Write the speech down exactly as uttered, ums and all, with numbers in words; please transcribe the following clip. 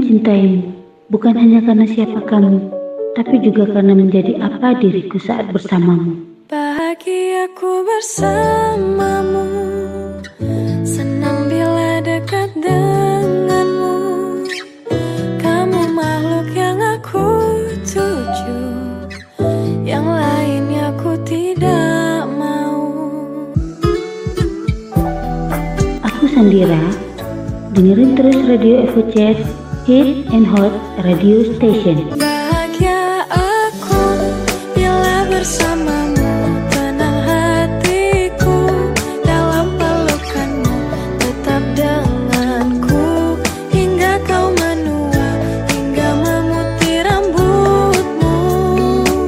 mencintaimu, bukan hanya karena siapa kamu, tapi juga karena menjadi apa diriku saat bersamamu. Bahagiaku bersamamu, senang bila dekat denganmu. Kamu makhluk yang aku tuju, yang lainnya aku tidak mau. Aku Sandira, dengerin terus Radio Evo Chat, Hit and Hot Radio Station.